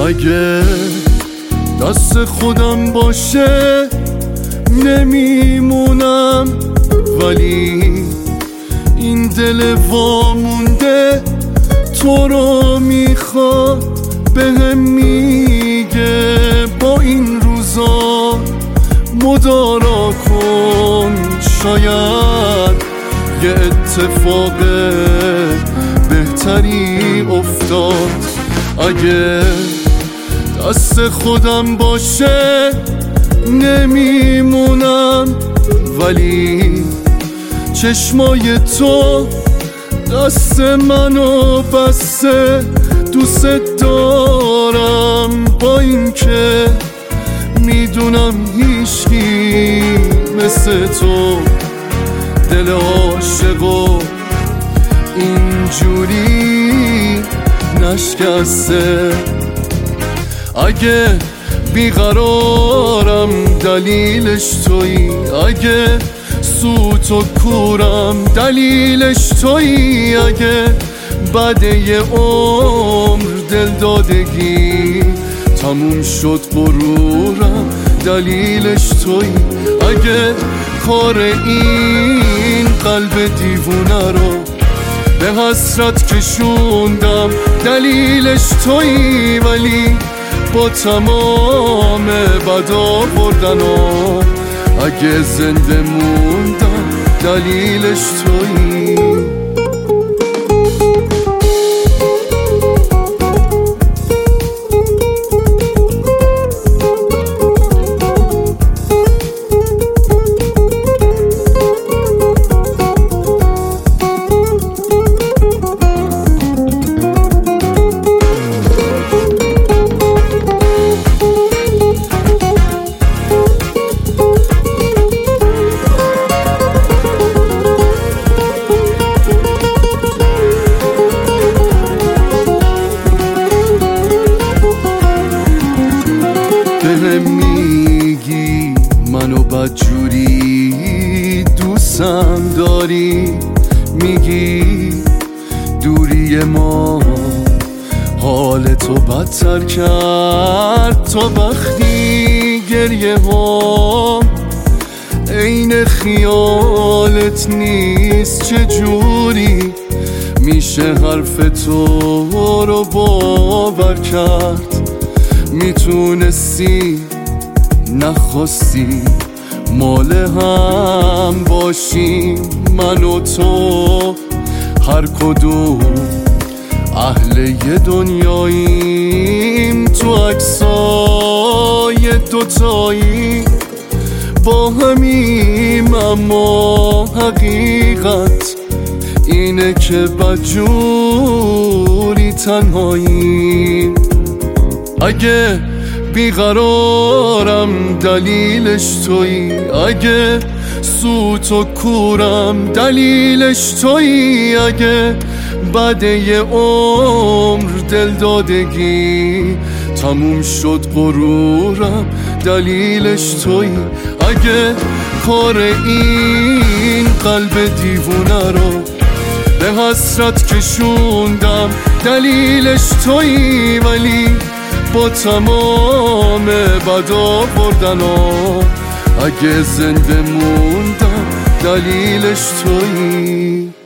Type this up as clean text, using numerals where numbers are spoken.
اگه دست خودم باشه نمیمونم، ولی این دل وامونده تو رو میخواد، بهم میگه با این روزا مدارا کن، شاید یه اتفاق بهتری افتاد. اگه دست خودم باشه نمیمونم، ولی چشمای تو دست منو بسته، دوست دارم با این که میدونم هیچکی مثل تو دل عاشقو اینجوری نشکسته. اگه بیقرارم دلیلش تویی، اگه سوت و کورم دلیلش تویی، اگه بعد یه عمر دلدادگی تموم شد غرورم دلیلش تویی، اگه کار این قلب دیوونه رو به حسرت کشوندم دلیلش تویی، ولی با تمام بدا بردنم اگه زنده موندم دلیلش تویی. بهم میگی منو بدجوری دوستم داری، میگی دوری ما حال تو بدتر کرد، تا وقتی گریه هم عین خیالت نیست، چجوری میشه حرف تو رو باور کرد؟ میتونستی نخواستی مال هم باشیم، من و تو هر کدوم اهل یه دنیاییم، تو عکسای دوتایی با همیم، اما حقیقت اینه که بدجوری تنهاییم. اگه بیقرارم دلیلش تویی، اگه سوت و کورم دلیلش تویی، اگه بعد یه عمر دلدادگی تموم شد غرورم دلیلش تویی، اگه کار این قلب دیوونه رو به حسرت کشوندم دلیلش تویی، ولی با تمام بدا بردنم اگه زنده موندم دلیلش تویی.